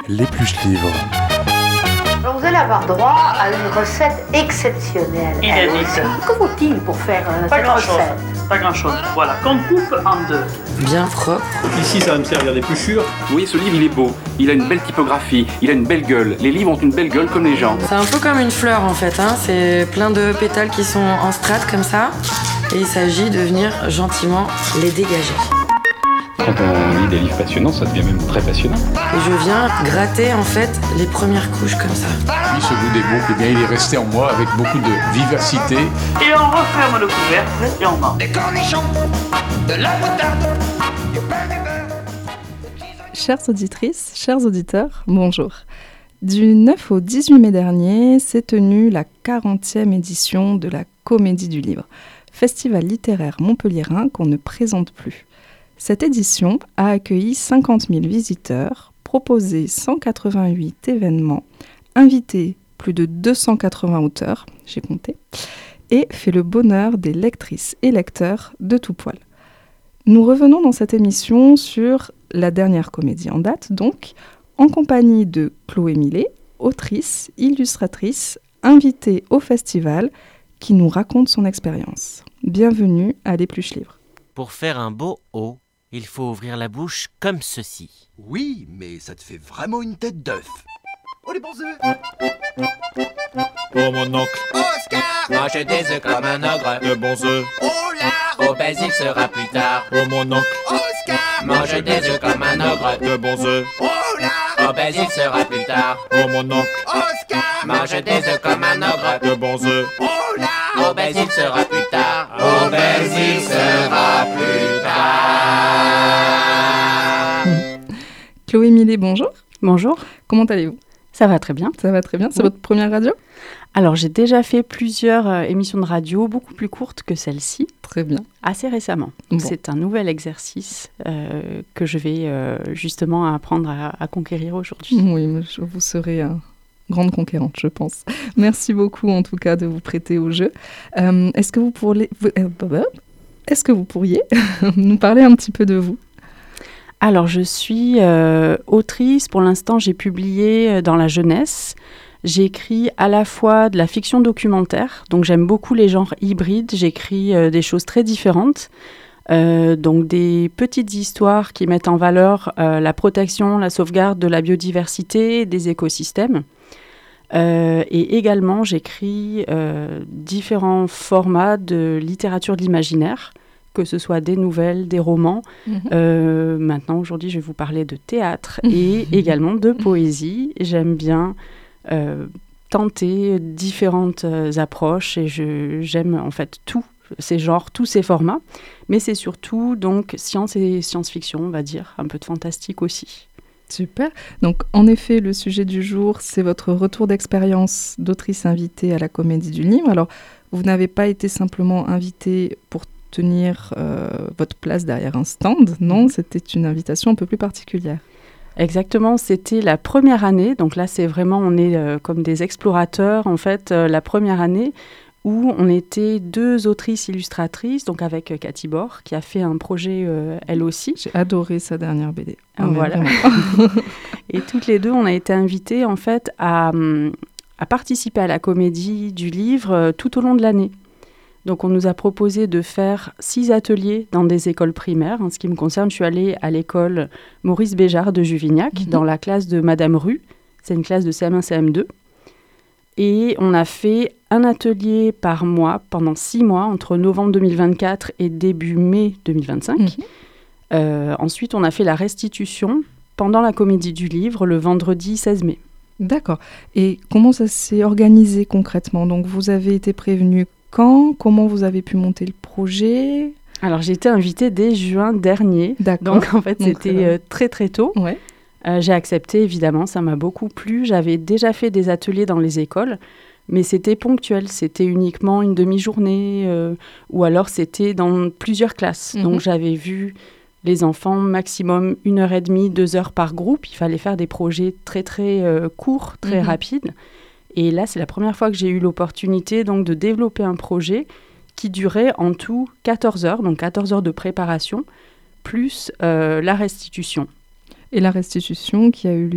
L'épluche-livre. Alors vous allez avoir droit à une recette exceptionnelle. Inédite. Que faut-il pour faire Pas cette grand-chose. recette? Pas grand-chose. Voilà, qu'on coupe en deux. Bien propre. Ici, ça va me servir d'épluchure. Vous voyez, ce livre, il est beau. Il a une belle typographie. Il a une belle gueule. Les livres ont une belle gueule comme les gens. C'est un peu comme une fleur en fait, hein. C'est plein de pétales qui sont en strates comme ça. Et il s'agit de venir gentiment les dégager. Quand on lit des livres passionnants, ça devient même très passionnant. Et je viens gratter en fait les premières couches comme ça. Lui, ce goût des boucles, eh bien, il est resté en moi avec beaucoup de vivacité. Et on referme le couvercle et on mange. Des cornichons, de la moutarde, du pain du beurre. Chères auditrices, chers auditeurs, bonjour. Du 9 au 18 mai dernier s'est tenue la 40e édition de la Comédie du Livre, festival littéraire montpelliérain qu'on ne présente plus. Cette édition a accueilli 50 000 visiteurs, proposé 188 événements, invité plus de 280 auteurs, j'ai compté, et fait le bonheur des lectrices et lecteurs de tout poil. Nous revenons dans cette émission sur la dernière comédie en date, donc, en compagnie de Chloé Millet, autrice, illustratrice, invitée au festival, qui nous raconte son expérience. Bienvenue à l'Épluche-livre. Pour faire un beau O, il faut ouvrir la bouche comme ceci. Oui, mais ça te fait vraiment une tête d'œuf. Oh les bons œufs! Oh mon oncle, Oscar! Mange des œufs comme un ogre. de bons œufs. Oh là! Au basique sera plus tard. Oh mon oncle, Oscar! Mange des œufs comme un ogre. de bons œufs. Oh là! Au basique sera plus tard. Oh mon oncle, Oscar! Mange des œufs comme un ogre. de bons œufs. Oh là! Au basique sera plus tard. Au basique sera plus tard. Chloé Millet, bonjour. Bonjour, Comment allez-vous? ça va très bien. Ça va très bien. C'est Oui. votre première radio? Alors j'ai déjà fait plusieurs émissions de radio, beaucoup plus courtes que celle-ci, Très bien. assez récemment. Bon. C'est un nouvel exercice que je vais justement apprendre à conquérir aujourd'hui. Oui, mais vous serez grande conquérante, je pense. Merci beaucoup, en tout cas, de vous prêter au jeu. Est-ce que vous pourriez nous parler un petit peu de vous? Alors je suis autrice, pour l'instant j'ai publié dans la jeunesse. J'ai écrit à la fois de la fiction documentaire, donc j'aime beaucoup les genres hybrides, j'écris des choses très différentes. Donc des petites histoires qui mettent en valeur la protection, la sauvegarde de la biodiversité, des écosystèmes. Et également, j'écris différents formats de littérature de l'imaginaire, que ce soit des nouvelles, des romans. Maintenant, aujourd'hui, je vais vous parler de théâtre et également de poésie. J'aime bien tenter différentes approches et j'aime en fait tous ces genres, tous ces formats. Mais c'est surtout donc science et science-fiction, on va dire, un peu de fantastique aussi. Super. Donc, en effet, le sujet du jour, c'est votre retour d'expérience d'autrice invitée à la Comédie du Livre. Alors, vous n'avez pas été simplement invitée pour tenir votre place derrière un stand, non? C'était une invitation un peu plus particulière. Exactement, c'était la première année. Donc là, c'est vraiment, on est comme des explorateurs, en fait, la première année où on était deux autrices illustratrices, donc avec Cathy Bord, qui a fait un projet elle aussi. J'ai adoré sa dernière BD. Voilà. Et toutes les deux, on a été invitées, en fait, à participer à la Comédie du Livre tout au long de l'année. Donc, on nous a proposé de faire 6 ateliers dans des écoles primaires. En ce qui me concerne, je suis allée à l'école Maurice Béjart de Juvignac, dans la classe de Madame Rue. C'est une classe de CM1, CM2. Et on a fait un atelier par mois pendant 6 mois, entre novembre 2024 et début mai 2025. Ensuite, on a fait la restitution pendant la Comédie du Livre, le vendredi 16 mai. D'accord. Et comment ça s'est organisé concrètement? Donc, vous avez été prévenus quand? Comment vous avez pu monter le projet? Alors, j'ai été invitée dès juin dernier. D'accord. Donc, en fait, c'était très, très tôt. Ouais. J'ai accepté, évidemment, ça m'a beaucoup plu. J'avais déjà fait des ateliers dans les écoles, mais c'était ponctuel. C'était uniquement une demi-journée ou alors c'était dans plusieurs classes. Donc, j'avais vu les enfants maximum 1h30, 2 heures par groupe. Il fallait faire des projets très, très courts, très rapides. Et là, c'est la première fois que j'ai eu l'opportunité donc, de développer un projet qui durait en tout 14 heures, donc 14 heures de préparation, plus la restitution. Et la restitution qui a eu lieu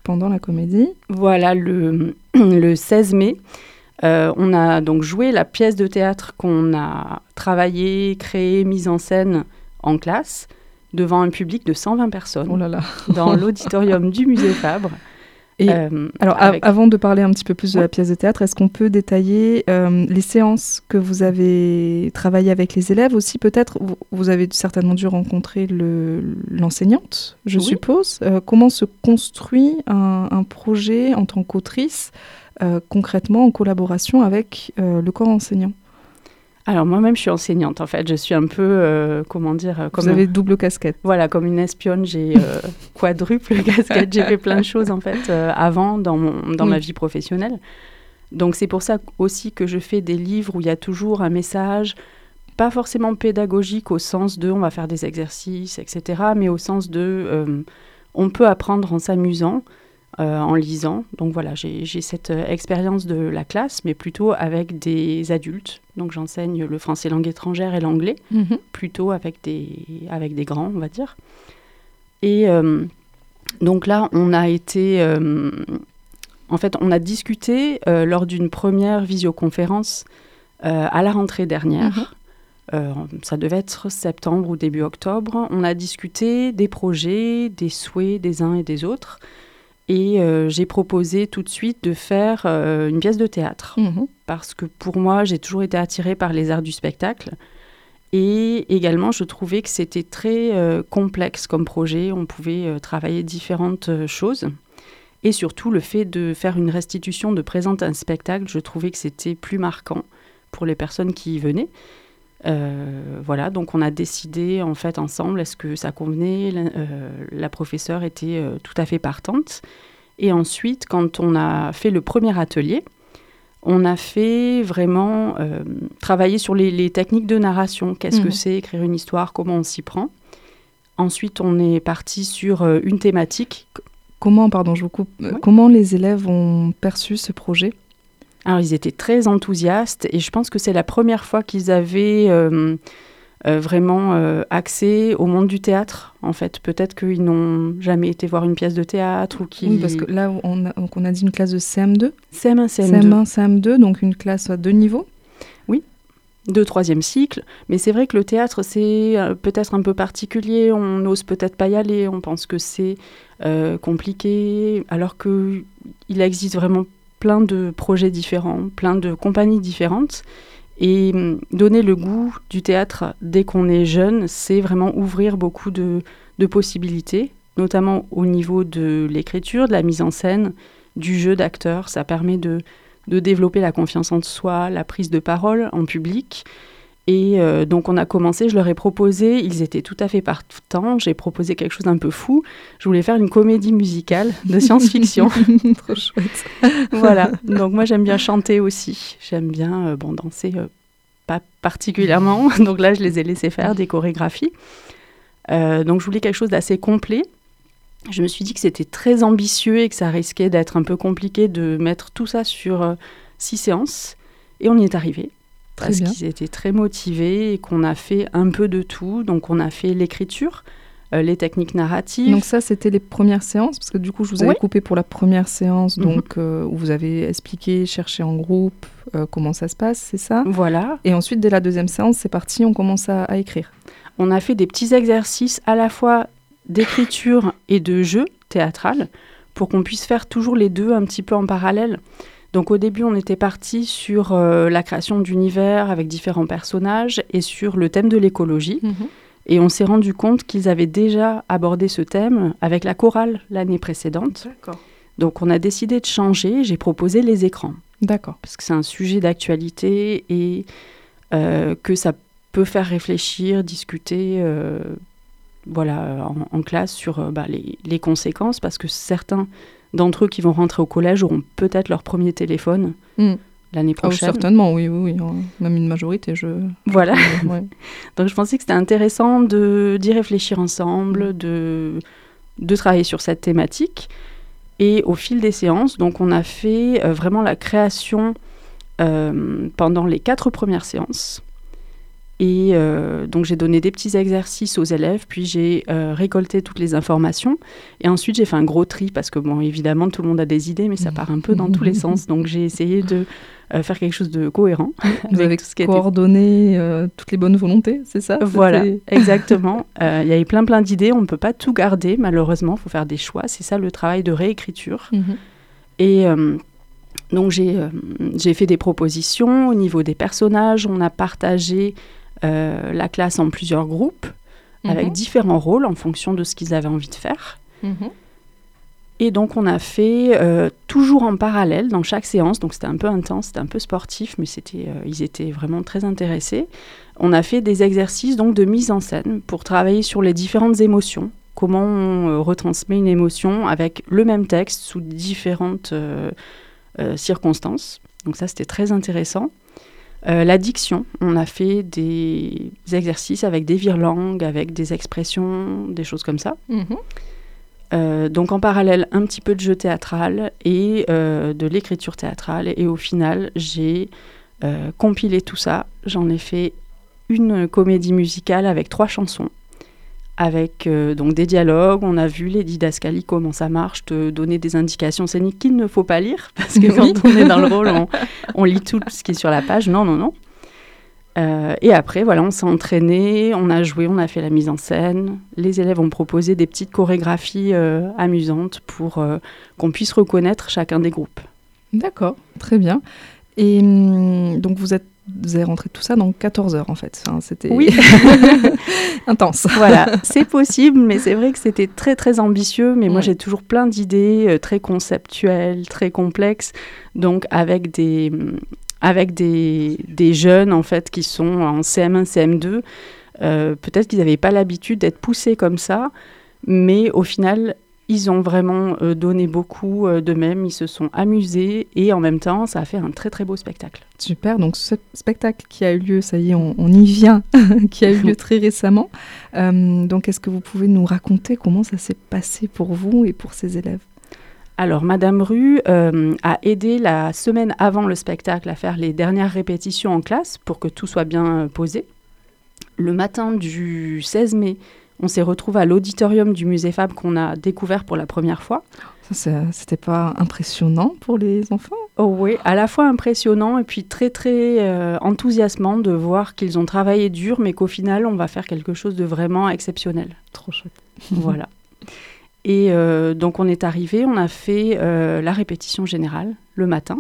pendant la comédie. Voilà, le 16 mai, on a donc joué la pièce de théâtre qu'on a travaillée, créée, mise en scène en classe, devant un public de 120 personnes, Oh là là. dans l'auditorium du musée Fabre. Et alors, avant de parler un petit peu plus de la pièce de théâtre, est-ce qu'on peut détailler les séances que vous avez travaillées avec les élèves aussi? Peut-être, vous avez certainement dû rencontrer l'enseignante, je suppose. Comment se construit un projet en tant qu'autrice, concrètement en collaboration avec le corps enseignant? Alors moi-même, je suis enseignante, en fait. Je suis un peu, Vous avez double casquette. Voilà, comme une espionne, j'ai quadruple casquette. J'ai fait plein de choses, en fait, avant, dans ma vie professionnelle. Donc c'est pour ça aussi que je fais des livres où il y a toujours un message, pas forcément pédagogique au sens de on va faire des exercices, etc., mais au sens de on peut apprendre en s'amusant, en lisant. Donc voilà, j'ai cette expérience de la classe, mais plutôt avec des adultes. Donc j'enseigne le français langue étrangère et l'anglais, plutôt avec des grands, on va dire. Et donc là, on a été... en fait, on a discuté lors d'une première visioconférence à la rentrée dernière. Ça devait être septembre ou début octobre. On a discuté des projets, des souhaits des uns et des autres. Et j'ai proposé tout de suite de faire une pièce de théâtre. Parce que pour moi, j'ai toujours été attirée par les arts du spectacle. Et également, je trouvais que c'était très complexe comme projet. On pouvait travailler différentes choses. Et surtout, le fait de faire une restitution, de présenter un spectacle, je trouvais que c'était plus marquant pour les personnes qui y venaient. Voilà, donc on a décidé en fait ensemble, est-ce que ça convenait, la professeure était tout à fait partante. Et ensuite, quand on a fait le premier atelier, on a fait vraiment travailler sur les techniques de narration. Qu'est-ce que c'est écrire une histoire, comment on s'y prend. Ensuite, on est parti sur une thématique. Comment, pardon, je vous coupe, comment les élèves ont perçu ce projet ? Alors, ils étaient très enthousiastes et je pense que c'est la première fois qu'ils avaient vraiment accès au monde du théâtre, en fait. Peut-être qu'ils n'ont jamais été voir une pièce de théâtre ou qu'ils... Oui, parce que là, on a dit une classe de CM2 CM1, CM2. CM1, CM2, donc une classe à 2 niveaux. Oui, de 3e cycle. Mais c'est vrai que le théâtre, c'est peut-être un peu particulier. On n'ose peut-être pas y aller. On pense que c'est compliqué, alors qu'il existe vraiment plein de projets différents, plein de compagnies différentes. Et donner le goût du théâtre dès qu'on est jeune, c'est vraiment ouvrir beaucoup de possibilités, notamment au niveau de l'écriture, de la mise en scène, du jeu d'acteur. Ça permet de développer la confiance en soi, la prise de parole en public. Et donc on a commencé, je leur ai proposé, ils étaient tout à fait partants, j'ai proposé quelque chose d'un peu fou. Je voulais faire une comédie musicale de science-fiction. Trop chouette. Voilà, donc moi j'aime bien chanter aussi, j'aime bien danser, pas particulièrement. Donc là je les ai laissés faire des chorégraphies. Donc je voulais quelque chose d'assez complet. Je me suis dit que c'était très ambitieux et que ça risquait d'être un peu compliqué de mettre tout ça sur 6 séances. Et on y est arrivé. Parce qu'ils étaient très motivés et qu'on a fait un peu de tout. Donc, on a fait l'écriture, les techniques narratives. Donc ça, c'était les premières séances, parce que du coup, je vous avais coupé pour la première séance, donc où vous avez expliqué, cherché en groupe, comment ça se passe, c'est ça ? Voilà. Et ensuite, dès la deuxième séance, c'est parti, on commence à écrire. On a fait des petits exercices à la fois d'écriture et de jeu théâtral pour qu'on puisse faire toujours les deux un petit peu en parallèle. Donc au début, on était parti sur la création d'univers avec différents personnages et sur le thème de l'écologie. Et on s'est rendu compte qu'ils avaient déjà abordé ce thème avec la chorale l'année précédente. D'accord. Donc on a décidé de changer, j'ai proposé les écrans. D'accord. Parce que c'est un sujet d'actualité et que ça peut faire réfléchir, discuter en classe sur les conséquences, parce que certains d'entre eux qui vont rentrer au collège auront peut-être leur premier téléphone l'année prochaine. Certainement, oui. Même une majorité, Voilà. Donc je pensais que c'était intéressant d'y réfléchir ensemble, de travailler sur cette thématique. Et au fil des séances, donc on a fait vraiment la création pendant les 4 premières séances. Et donc j'ai donné des petits exercices aux élèves, puis j'ai récolté toutes les informations. Et ensuite j'ai fait un gros tri parce que bon, évidemment tout le monde a des idées, mais ça part un peu dans tous les sens. Donc j'ai essayé de faire quelque chose de cohérent. Vous avez coordonné toutes les bonnes volontés, c'est ça? Voilà, exactement. Il y avait plein d'idées, on ne peut pas tout garder malheureusement, il faut faire des choix. C'est ça le travail de réécriture. Et donc j'ai fait des propositions au niveau des personnages. On a partagé la classe en plusieurs groupes avec différents rôles en fonction de ce qu'ils avaient envie de faire. Et donc on a fait toujours en parallèle dans chaque séance, donc c'était un peu intense, c'était un peu sportif, mais ils étaient vraiment très intéressés. On a fait des exercices donc de mise en scène pour travailler sur les différentes émotions, comment on retransmet une émotion avec le même texte sous différentes circonstances. Donc ça c'était très intéressant. La diction, on a fait des exercices avec des virelangues, avec des expressions, des choses comme ça. Donc en parallèle, un petit peu de jeu théâtral et de l'écriture théâtrale. Et au final, j'ai compilé tout ça. J'en ai fait une comédie musicale avec 3 chansons, avec donc des dialogues. On a vu les didascalies, comment ça marche, te donner des indications scéniques qu'il ne faut pas lire, parce que quand on est dans le rôle, on lit tout ce qui est sur la page. Non. Et après, voilà, on s'est entraîné, on a joué, on a fait la mise en scène. Les élèves ont proposé des petites chorégraphies amusantes pour qu'on puisse reconnaître chacun des groupes. D'accord, très bien. Et donc vous avez rentré tout ça dans 14 heures en fait. Enfin, c'était intense. Voilà, c'est possible, mais c'est vrai que c'était très très ambitieux. Mais moi j'ai toujours plein d'idées très conceptuelles, très complexes. Donc avec des jeunes en fait qui sont en CM1, CM2, peut-être qu'ils n'avaient pas l'habitude d'être poussés comme ça, mais au final ils ont vraiment donné beaucoup d'eux-mêmes, ils se sont amusés et en même temps ça a fait un très très beau spectacle. Super, donc ce spectacle qui a eu lieu, ça y est, on y vient, qui a eu lieu très récemment. Donc est-ce que vous pouvez nous raconter comment ça s'est passé pour vous et pour ces élèves ? Alors, Madame Rue a aidé la semaine avant le spectacle à faire les dernières répétitions en classe pour que tout soit bien posé. Le matin du 16 mai, on s'est retrouvés à l'auditorium du Musée Fabre qu'on a découvert pour la première fois. C'était pas impressionnant pour les enfants ? Oh oui, à la fois impressionnant et puis très très enthousiasmant de voir qu'ils ont travaillé dur, mais qu'au final, on va faire quelque chose de vraiment exceptionnel. Trop chouette. Voilà. Et donc on est arrivé, on a fait la répétition générale le matin.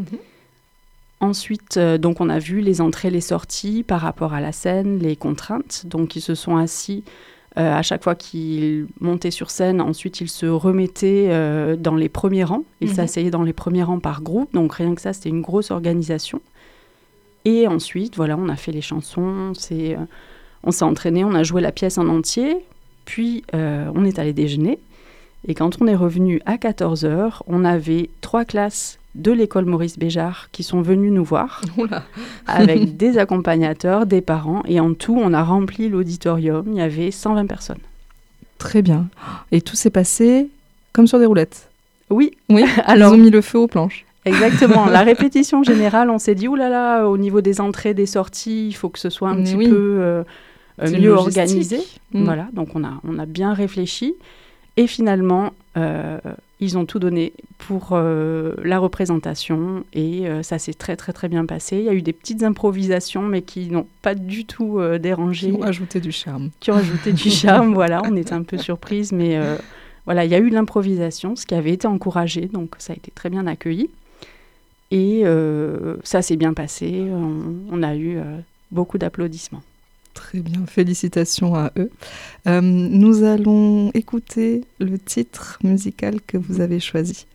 Ensuite, donc on a vu les entrées, les sorties par rapport à la scène, les contraintes. Donc ils se sont assis à chaque fois qu'ils montaient sur scène. Ensuite, ils se remettaient dans les premiers rangs. Ils s'asseyaient dans les premiers rangs par groupe. Donc rien que ça, c'était une grosse organisation. Et ensuite, voilà, on a fait les chansons. On s'est entraîné, on a joué la pièce en entier. Puis on est allé déjeuner. Et quand on est revenu à 14h, on avait 3 classes de l'école Maurice Béjart qui sont venues nous voir avec des accompagnateurs, des parents. Et en tout, on a rempli l'auditorium. Il y avait 120 personnes. Très bien. Et tout s'est passé comme sur des roulettes ? Oui. Alors, ils ont mis le feu aux planches. Exactement. La répétition générale, on s'est dit, oulala, au niveau des entrées, des sorties, il faut que ce soit un petit peu mieux organisé. Voilà, donc on a bien réfléchi. Et finalement, ils ont tout donné pour la représentation et ça s'est très très très bien passé. Il y a eu des petites improvisations mais qui n'ont pas du tout dérangé. Qui ont ajouté du charme. Voilà, on était un peu surprise, mais voilà, il y a eu de l'improvisation, ce qui avait été encouragé, donc ça a été très bien accueilli. Et ça s'est bien passé, on a eu beaucoup d'applaudissements. Très bien, félicitations à eux. Nous allons écouter le titre musical que vous avez choisi.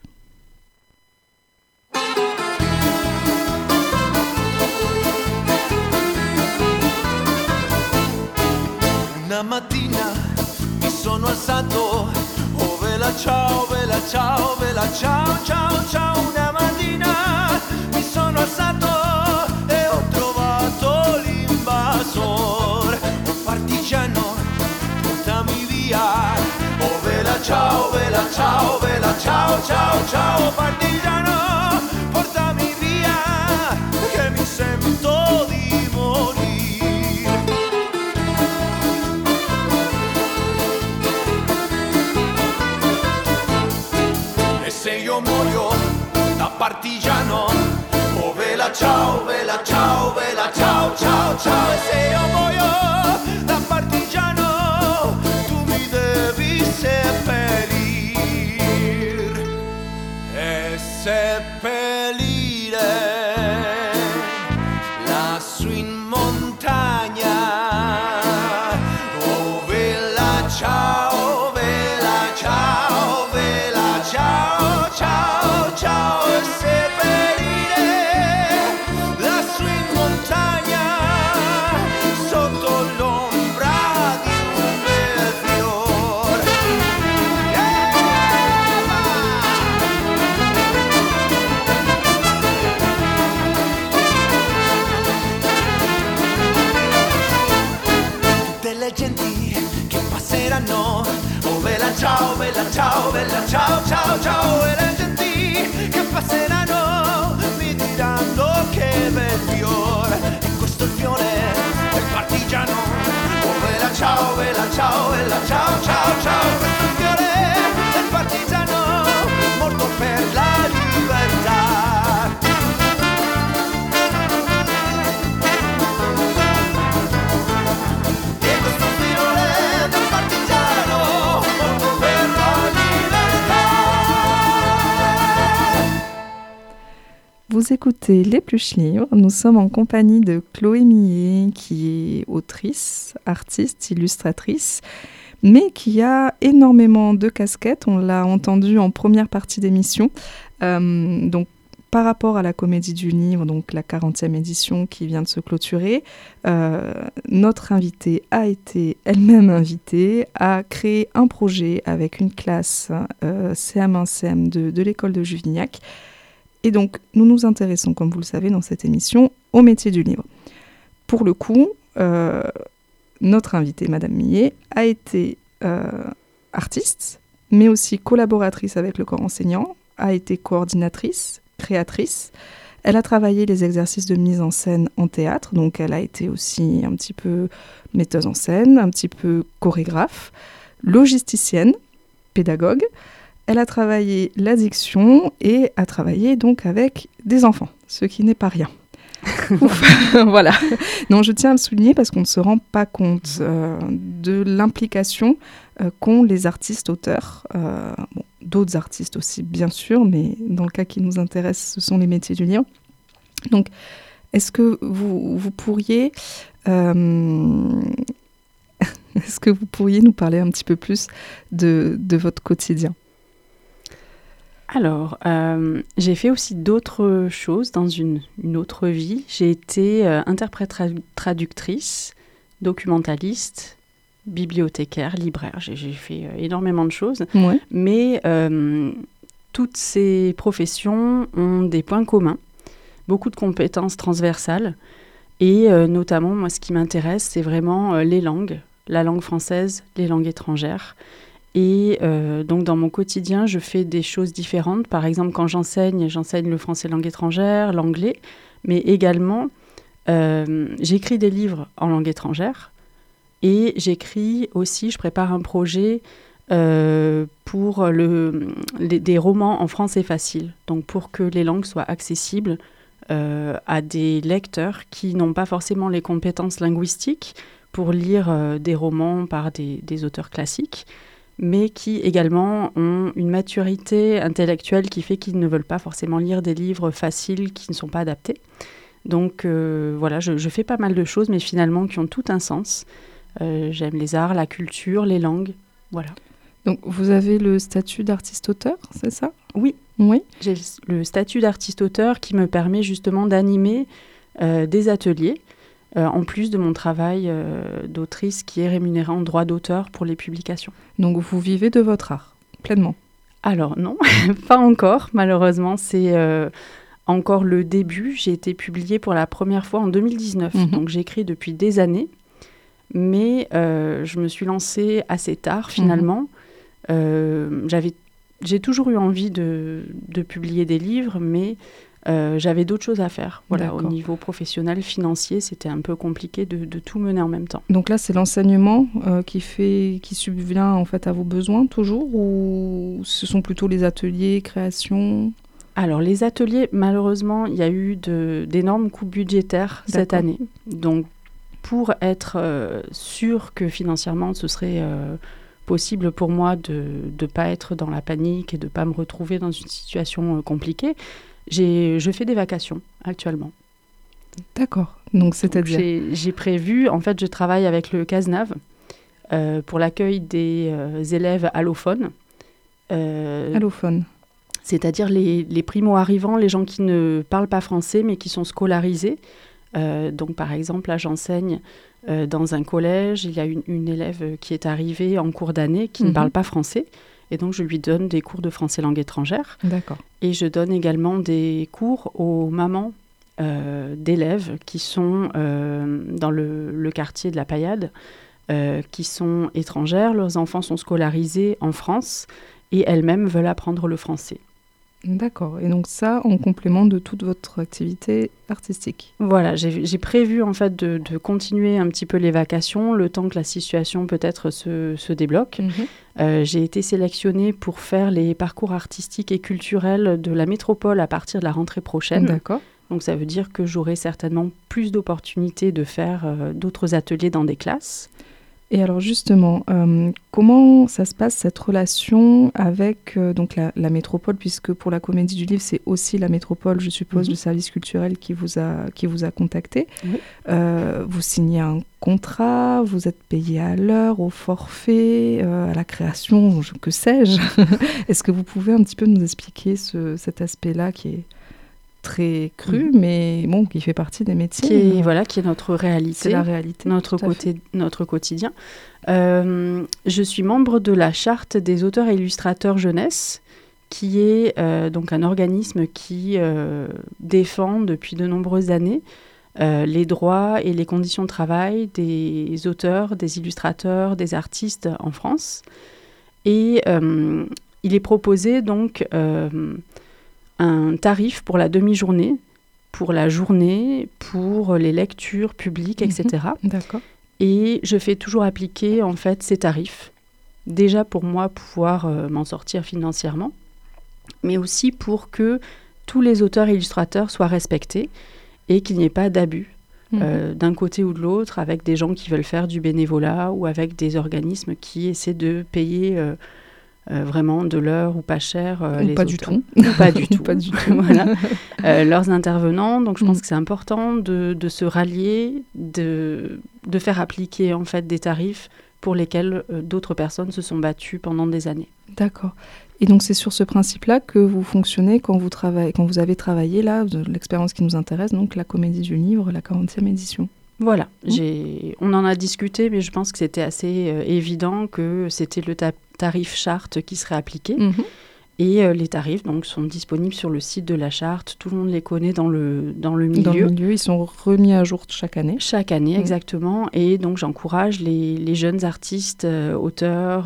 Una mattina mi sono alzato, oh vela ciao, vela ciao, vela ciao, ciao, ciao. Una mattina mi sono alzato e ho trovato l'invasor, un partigiano, portami via. Oh vela ciao, vela ciao, vela ciao, ciao, ciao. Partigiano, portami via, che mi sento di morire. se io muoio da partigiano, oh vela ciao, vela ciao, vela ciao, ciao, ciao. E se io muoio da partigiano, tu mi devi seppellir e seppellire lassù in montagna. Oh vela ciao, vela ciao, vela ciao, ciao, ciao. E seppellire lassù in montagna, sotto l'ombra di un bel fiore. Tutte le genti che passeranno, oh vela ciao, vela ciao, vela ciao, ciao, ciao. E le genti che passeranno mi diranno che bel fiore. E questo è il fiore del partigiano, oh vela ciao, vela ciao, vela ciao, ciao, ciao. Questo è il fiore del partigiano morto per la libertà. Vous écoutez l'Épluche Livre. Nous sommes en compagnie de Chloé Millet, qui est autrice, artiste, illustratrice, mais qui a énormément de casquettes. On l'a entendu en première partie d'émission. Donc, par rapport à la Comédie du Livre, donc la 40e édition qui vient de se clôturer, notre invitée a été elle-même invitée à créer un projet avec une classe CM1, CM2 de l'école de Juvignac. Et donc, nous nous intéressons, comme vous le savez, dans cette émission, au métier du livre. Pour le coup, notre invitée, Madame Millet, a été artiste, mais aussi collaboratrice avec le corps enseignant, a été coordinatrice, créatrice. Elle a travaillé les exercices de mise en scène en théâtre, donc elle a été aussi un petit peu metteuse en scène, un petit peu chorégraphe, logisticienne, pédagogue. Elle a travaillé l'addiction et a travaillé donc avec des enfants, ce qui n'est pas rien. Voilà. Non, je tiens à le souligner parce qu'on ne se rend pas compte de l'implication qu'ont les artistes-auteurs. Bon, d'autres artistes aussi, bien sûr, mais dans le cas qui nous intéresse, ce sont les métiers du livre. Donc, est-ce que vous pourriez... est-ce que vous pourriez nous parler un petit peu plus de votre quotidien ? Alors, j'ai fait aussi d'autres choses dans une autre vie. J'ai été interprète traductrice, documentaliste, bibliothécaire, libraire. J'ai fait énormément de choses. Ouais. Mais toutes ces professions ont des points communs, beaucoup de compétences transversales. Et notamment, moi, ce qui m'intéresse, c'est vraiment les langues, la langue française, les langues étrangères. Et donc, dans mon quotidien, je fais des choses différentes. Par exemple, quand j'enseigne le français langue étrangère, l'anglais, mais également, j'écris des livres en langue étrangère et j'écris aussi, je prépare un projet pour des romans en français facile, donc pour que les langues soient accessibles à des lecteurs qui n'ont pas forcément les compétences linguistiques pour lire des romans par des auteurs classiques, mais qui également ont une maturité intellectuelle qui fait qu'ils ne veulent pas forcément lire des livres faciles qui ne sont pas adaptés. Donc voilà, je fais pas mal de choses, mais finalement qui ont tout un sens. J'aime les arts, la culture, les langues, voilà. Donc vous avez le statut d'artiste-auteur, c'est ça ? Oui. Oui. J'ai le statut d'artiste-auteur qui me permet justement d'animer des ateliers, en plus de mon travail d'autrice qui est rémunéré en droit d'auteur pour les publications. Donc vous vivez de votre art, pleinement ? Alors non, pas encore, malheureusement. C'est encore le début. J'ai été publiée pour la première fois en 2019, donc j'écris depuis des années. Mais je me suis lancée assez tard, finalement. J'ai toujours eu envie de publier des livres, mais j'avais d'autres choses à faire. Voilà, au D'accord. niveau professionnel, financier, c'était un peu compliqué de tout mener en même temps. Donc là, c'est l'enseignement qui subvient en fait à vos besoins toujours, ou ce sont plutôt les ateliers, créations? Alors, les ateliers, malheureusement, il y a eu d'énormes coupes budgétaires cette D'accord. année. Donc, pour être sûr que financièrement, ce serait possible pour moi de ne pas être dans la panique et de ne pas me retrouver dans une situation compliquée, je fais des vacations actuellement. D'accord. Donc, c'est-à-dire? J'ai prévu, en fait, je travaille avec le CASNAV pour l'accueil des élèves allophones. Allophones. C'est-à-dire les primo-arrivants, les gens qui ne parlent pas français mais qui sont scolarisés. Donc, par exemple, là, j'enseigne dans un collège. Il y a une élève qui est arrivée en cours d'année qui ne parle pas français. Et donc, je lui donne des cours de français langue étrangère. D'accord. Et je donne également des cours aux mamans d'élèves qui sont dans le quartier de la Paillade, qui sont étrangères. Leurs enfants sont scolarisés en France et elles-mêmes veulent apprendre le français. D'accord. Et donc ça, en complément de toute votre activité artistique? Voilà, j'ai prévu en fait de continuer un petit peu les vacations, le temps que la situation peut-être se débloque. J'ai été sélectionnée pour faire les parcours artistiques et culturels de la métropole à partir de la rentrée prochaine. D'accord. Donc ça veut dire que j'aurai certainement plus d'opportunités de faire d'autres ateliers dans des classes. Et alors justement, comment ça se passe cette relation avec donc la métropole, puisque pour la Comédie du Livre, c'est aussi la métropole, je suppose, le service culturel qui vous a contacté. Oui. Vous signez un contrat, vous êtes payé à l'heure, au forfait, à la création, que sais-je. Est-ce que vous pouvez un petit peu nous expliquer cet aspect-là qui est très cru, mais bon, qui fait partie des métiers. Qui est notre réalité. C'est la réalité. Notre quotidien. Je suis membre de la Charte des auteurs et illustrateurs jeunesse, qui est donc un organisme qui défend depuis de nombreuses années les droits et les conditions de travail des auteurs, des illustrateurs, des artistes en France. Et il est proposé donc un tarif pour la demi-journée, pour la journée, pour les lectures publiques, etc. D'accord. Et je fais toujours appliquer en fait ces tarifs, déjà pour moi pouvoir m'en sortir financièrement, mais aussi pour que tous les auteurs et illustrateurs soient respectés et qu'il n'y ait pas d'abus d'un côté ou de l'autre, avec des gens qui veulent faire du bénévolat ou avec des organismes qui essaient de payer vraiment de l'heure ou pas cher les pas auteurs. du tout. Ou pas du tout. Pas du tout. Voilà. Leurs intervenants. Donc je pense que c'est important de se rallier, de faire appliquer en fait des tarifs pour lesquels d'autres personnes se sont battues pendant des années. D'accord. Et donc c'est sur ce principe-là que vous fonctionnez quand vous avez travaillé là, de l'expérience qui nous intéresse, donc la Comédie du Livre, la 40e édition. Voilà, on en a discuté, mais je pense que c'était assez évident que c'était le tarif charte qui serait appliqué. Et les tarifs donc, sont disponibles sur le site de la charte. Tout le monde les connaît dans le milieu. Dans le milieu, ils sont remis à jour chaque année. Chaque année, exactement. Et donc j'encourage les jeunes artistes, auteurs,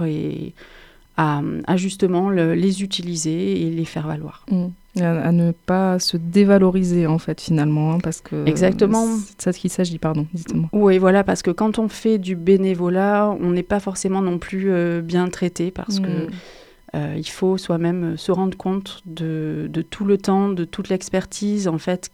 à justement les utiliser et les faire valoir. À ne pas se dévaloriser en fait finalement, parce que exactement. C'est de ça qu'il s'agit, pardon, dites-moi. Oui, voilà, parce que quand on fait du bénévolat, on n'est pas forcément non plus bien traité, parce que il faut soi-même se rendre compte de tout le temps, de toute l'expertise en fait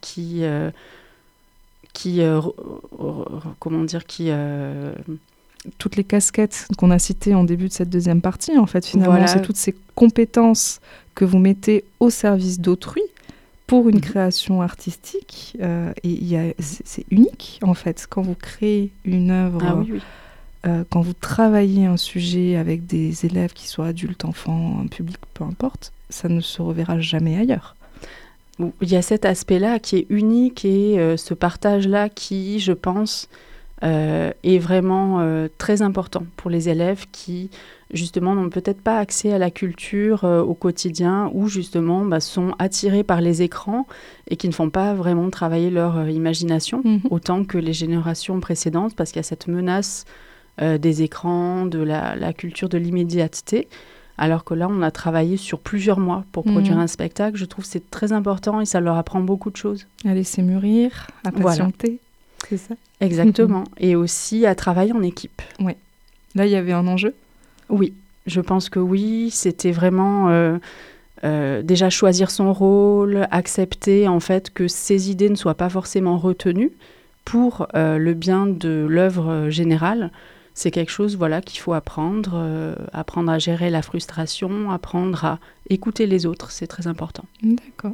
toutes les casquettes qu'on a citées en début de cette deuxième partie, en fait, finalement, voilà. C'est toutes ces compétences que vous mettez au service d'autrui pour une création artistique. Et c'est unique, en fait, quand vous créez une œuvre, quand vous travaillez un sujet avec des élèves, qui soient adultes, enfants, un public, peu importe, ça ne se reverra jamais ailleurs. Il y a cet aspect-là qui est unique et ce partage-là qui, je pense, est vraiment très important pour les élèves qui, justement, n'ont peut-être pas accès à la culture au quotidien ou, justement, sont attirés par les écrans et qui ne font pas vraiment travailler leur imagination autant que les générations précédentes, parce qu'il y a cette menace des écrans, de la culture de l'immédiateté. Alors que là, on a travaillé sur plusieurs mois pour produire un spectacle. Je trouve que c'est très important et ça leur apprend beaucoup de choses. À laisser mûrir, à patienter, c'est ça? Exactement. Et aussi à travailler en équipe. Oui. Là, il y avait un enjeu? Oui, je pense que oui. C'était vraiment déjà choisir son rôle, accepter en fait que ses idées ne soient pas forcément retenues pour le bien de l'œuvre générale. C'est quelque chose qu'il faut apprendre, apprendre à gérer la frustration, apprendre à écouter les autres, c'est très important. D'accord.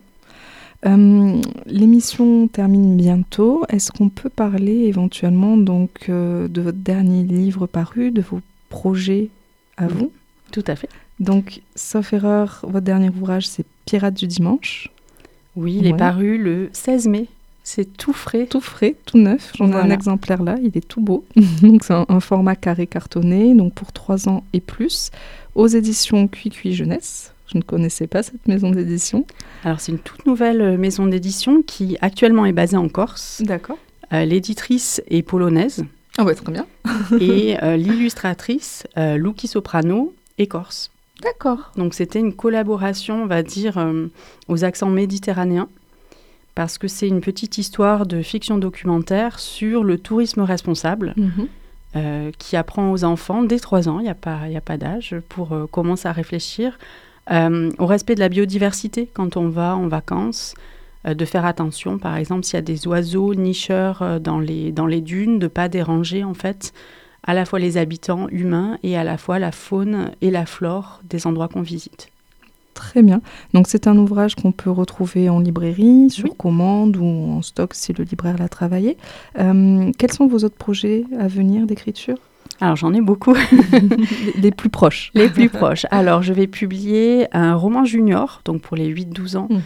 L'émission termine bientôt. Est-ce qu'on peut parler éventuellement donc, de votre dernier livre paru, de vos projets à vous? Tout à fait. Donc, sauf erreur, votre dernier ouvrage, c'est Pirates du dimanche. Oui, il est paru le 16 mai. C'est tout frais. Tout frais, tout neuf. J'en ai un exemplaire là, il est tout beau. Donc, c'est un format carré cartonné, donc pour 3 ans et plus, aux éditions Cuicui Jeunesse. Je ne connaissais pas cette maison d'édition. Alors, c'est une toute nouvelle maison d'édition qui actuellement est basée en Corse. D'accord. L'éditrice est polonaise. Ah ouais, très bien. Et l'illustratrice, Luki Soprano, est corse. D'accord. Donc, c'était une collaboration, on va dire, aux accents méditerranéens, parce que c'est une petite histoire de fiction documentaire sur le tourisme responsable, qui apprend aux enfants, dès 3 ans, il n'y a pas d'âge, pour commencer à réfléchir au respect de la biodiversité quand on va en vacances, de faire attention, par exemple, s'il y a des oiseaux nicheurs dans les dunes, de ne pas déranger, en fait, à la fois les habitants humains et à la fois la faune et la flore des endroits qu'on visite. Très bien. Donc, c'est un ouvrage qu'on peut retrouver en librairie, sur commande ou en stock si le libraire l'a travaillé. Quels sont vos autres projets à venir d'écriture? Alors, j'en ai beaucoup. Les plus proches. Les plus proches. Alors, je vais publier un roman junior, donc pour les 8-12 ans,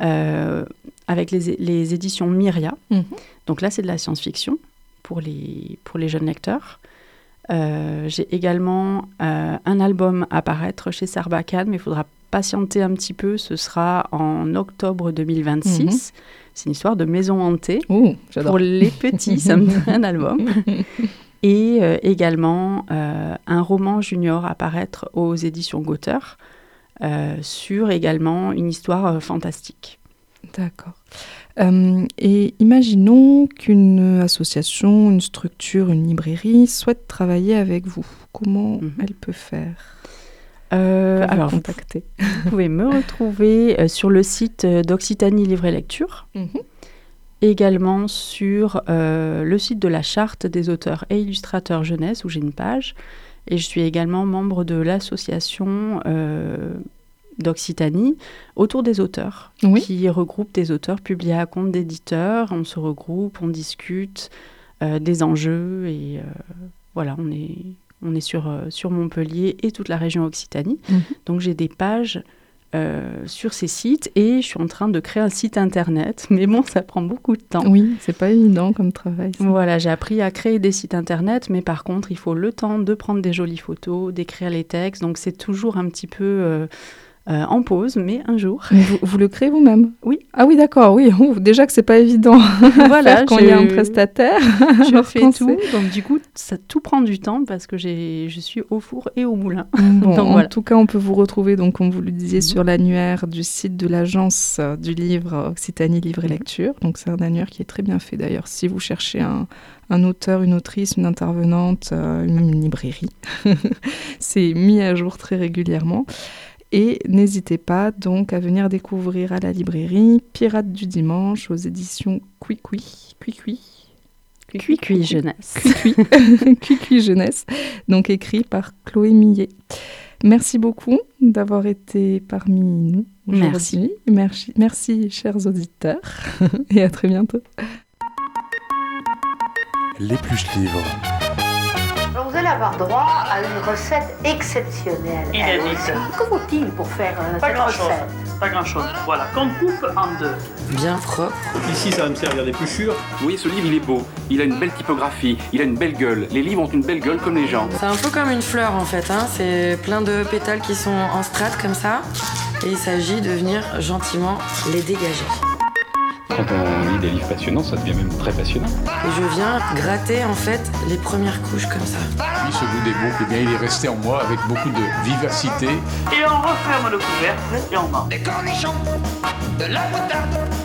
avec les éditions Myria. Donc là, c'est de la science-fiction pour les jeunes lecteurs. J'ai également un album à paraître chez Sarbacane, mais il faudra patienter un petit peu. Ce sera en octobre 2026. C'est une histoire de maison hantée. J'adore. Pour les petits, ça me donne un album. Et également un roman junior à paraître aux éditions Gauteur sur également une histoire fantastique. D'accord. Et imaginons qu'une association, une structure, une librairie souhaite travailler avec vous. Comment elle peut faire? Alors, contacter. Vous pouvez me retrouver sur le site d'Occitanie Livre et Lecture, également sur le site de la Charte des auteurs et illustrateurs jeunesse, où j'ai une page. Et je suis également membre de l'association d'Occitanie autour des auteurs, qui regroupe des auteurs publiés à compte d'éditeurs. On se regroupe, on discute des enjeux et voilà, on est sur Montpellier et toute la région Occitanie. Donc j'ai des pages sur ces sites et je suis en train de créer un site internet, mais bon, ça prend beaucoup de temps. Oui, c'est pas évident comme travail. Ça. Voilà, j'ai appris à créer des sites internet, mais par contre, il faut le temps de prendre des jolies photos, d'écrire les textes, donc c'est toujours un petit peu en pause, mais un jour. Mais vous le créez vous-même? Oui. Ah oui, d'accord, oui. Déjà que c'est pas évident voilà, quand il y a un prestataire. Je fais tout, donc du coup, ça tout prend du temps parce que je suis au four et au moulin. Bon, donc, en tout cas, on peut vous retrouver, donc, comme vous le disiez, sur l'annuaire du site de l'agence du livre Occitanie Livre et Lecture. Donc c'est un annuaire qui est très bien fait d'ailleurs. Si vous cherchez un auteur, une autrice, une intervenante, même une librairie, c'est mis à jour très régulièrement. Et n'hésitez pas donc à venir découvrir à la librairie Pirates du dimanche aux éditions Cuicui Jeunesse. Cuicui Jeunesse, donc écrit par Chloé Millet. Merci beaucoup d'avoir été parmi nous aujourd'hui. Merci chers auditeurs et à très bientôt. L'épluche livre. Alors vous allez avoir droit à une recette exceptionnelle. Inédite. Que faut-il pour faire Pas cette grand-chose. recette? Pas grand-chose. Voilà, qu'on coupe en 2. Bien propre. Ici, ça va me servir d'épluchure. Vous voyez, ce livre, il est beau. Il a une belle typographie. Il a une belle gueule. Les livres ont une belle gueule comme les gens. C'est un peu comme une fleur en fait, hein. C'est plein de pétales qui sont en strates comme ça. Et il s'agit de venir gentiment les dégager. Quand on lit des livres passionnants, ça devient même très passionnant. Et je viens gratter en fait les premières couches comme ça. Puis ce goût des boucles, eh bien, il est resté en moi avec beaucoup de vivacité. Et on referme le couvercle et on mange. Des cornichons, de la moutarde,